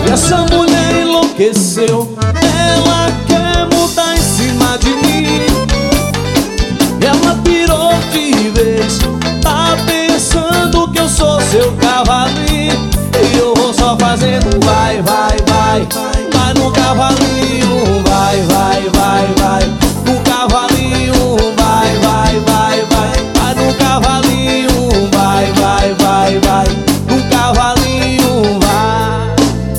E essa mulher enlouqueceu, ela quer mudar em cima de mim. Ela pirou de vez, tá pensando que eu sou seu cavalinho. E eu vou só fazendo vai, vai, vai, vai no cavalinho, vai, vai, vai, vai no cavalinho, vai, vai, vai, vai, vai no cavalinho, vai, vai, vai, vai no cavalinho, vai.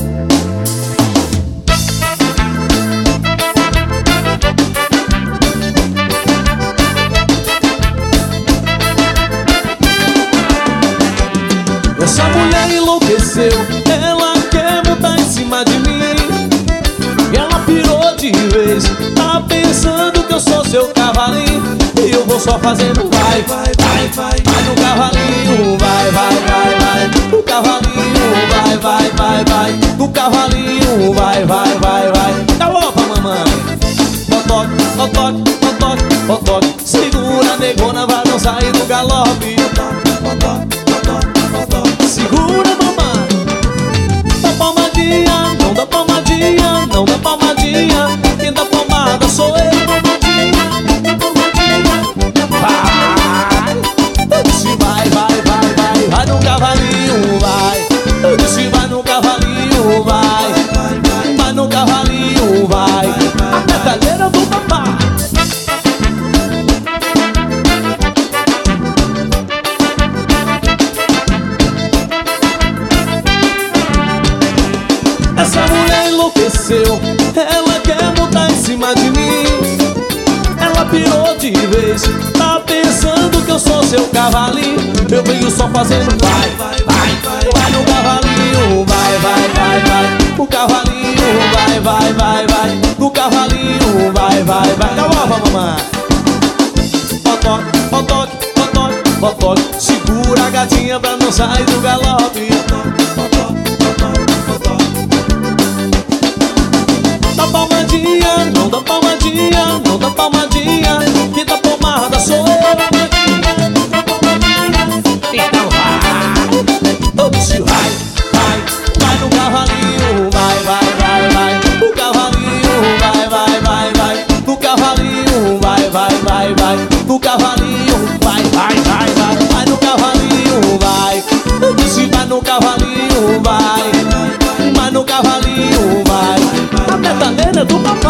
Essa mulher enlouqueceu, ela quer montar em cima de mim. Ela pirou de vez, tá pensando que eu sou seu cavalinho. E eu vou só fazendo vai, vai, vai, vai, vai no cavalinho, vai, vai, vai, vai no cavalinho, vai, vai, vai, vai no cavalinho, vai, vai, vai, vai. Dá opa, mamãe. Botoque, botoque, botoque, botoque. Segura, negona, vai não sair do galope. Botoque, botoque, botoque. Segura, mamãe. Dá palmadinha, não dá palmadinha, não dá palmadinha. Quem dá palmada sou eu, palmadinha, palmadinha. Vai, eu disse vai, vai, vai, vai, vai no cavalinho, vai. Eu disse vai no cavalinho, vai, vai no cavalinho, vai. A pedaleira do papai. Essa mulher enlouqueceu, ela quer montar em cima de mim. Ela pirou de vez, tá pensando que eu sou seu cavalinho. Eu venho só fazendo vai, vai, vai, vai, vai no cavalinho, vai, vai, vai, vai no cavalinho, vai, vai, vai, vai no cavalinho, vai, vai, vai. Dá uma opa, mamãe. Botoque, botoque, botoque, botoque. Segura a gatinha pra não sair do galope. Botoque, botoque, botoque. Dá palmadinha, não dá palmadinha, não dá palmadinha. Quem dá pomada sou eu, palmadinha, dá palmadinha. Então vai, eu disse vai, vai, vai no cavalinho, vai, vai, vai, vai no cavalinho, vai, vai, vai, vai no cavalinho, vai, vai, vai, vai no cavalinho, vai, vai, vai, vai, vai no cavalinho, vai. Eu disse vai no cavalinho, vai, vai no cavalinho, vai. A pedaleira do papai.